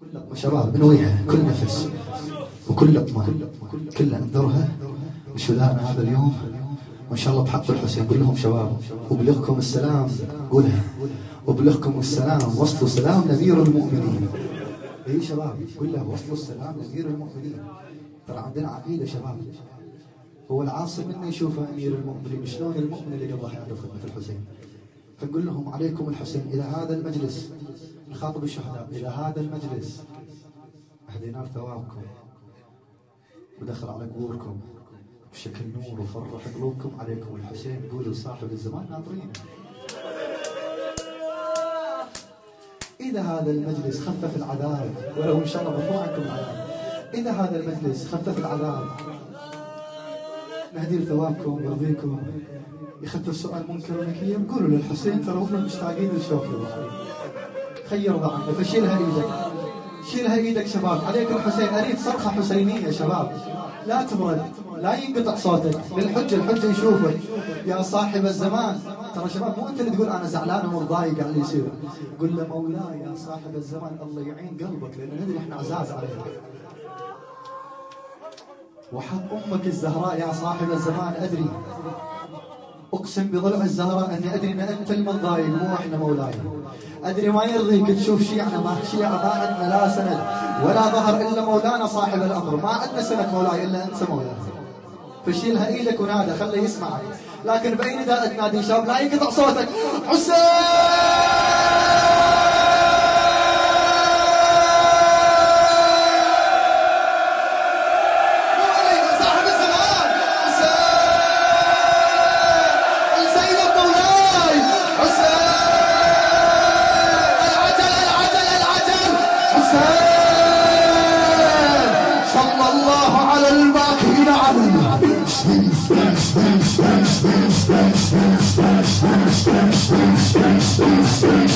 شباب نويها كل نفس وكل لقمة كل انذرها وشذانا هذا اليوم وان شاء الله بحق الحسين. قول لهم شباب وبلغكم السلام، قولها وبلغكم السلام، وصلوا سلام لأمير المؤمنين. اي شباب قول له وصلوا السلام لأمير المؤمنين. ترى عندنا عقيدة شباب، هو العاصي منا يشوفه امير المؤمنين، شلون المؤمن اللي قضى حياته خدمة الحسين. فنقول لهم عليكم الحسين إلى هذا المجلس، نخاطب الشهداء إلى هذا المجلس أهدينا ثوابكم ودخل على قبوركم بشكل نور وفرح قلوبكم. عليكم الحسين، قولوا صاحب الزمان ناطرينه. إذا هذا المجلس خفف العذاب، ولو إن شاء الله مرفوع عنكم العذاب، إذا هذا المجلس خفف العذاب نهدي ثوابكم يرضيكم، يخفف سؤال منكر ونكير. قولوا للحسين ترى هم مشتاقين للشوك يا خير ضعنا. فشيلها ايدك، شيلها ايدك شباب. عليك الحسين، اريد صرخه حسينيه شباب، لا تبرد، لا ينقطع صوتك الحجه يشوفك يا صاحب الزمان. ترى شباب مو انت اللي تقول انا زعلان ومضايق على اللي يصير، قل له مولاي يا صاحب الزمان الله يعين قلبك، لان ندري احنا عزاز عليك. وحق امك الزهراء يا صاحب الزمان، ادري اقسم بضلع الزهراء اني ادري ان انت المتضايق مو احنا مولاي. ادري ما يرضيك تشوف شيعنا، ما عندنا لا سند ولا ظهر الا مولانا صاحب الامر، ما عندنا سند مولاي الا انت مولاي. فشيلها ايدك ونادى خليه يسمعك، لكن باي نداء تنادي شاب لا ينقطع صوتك. حسين على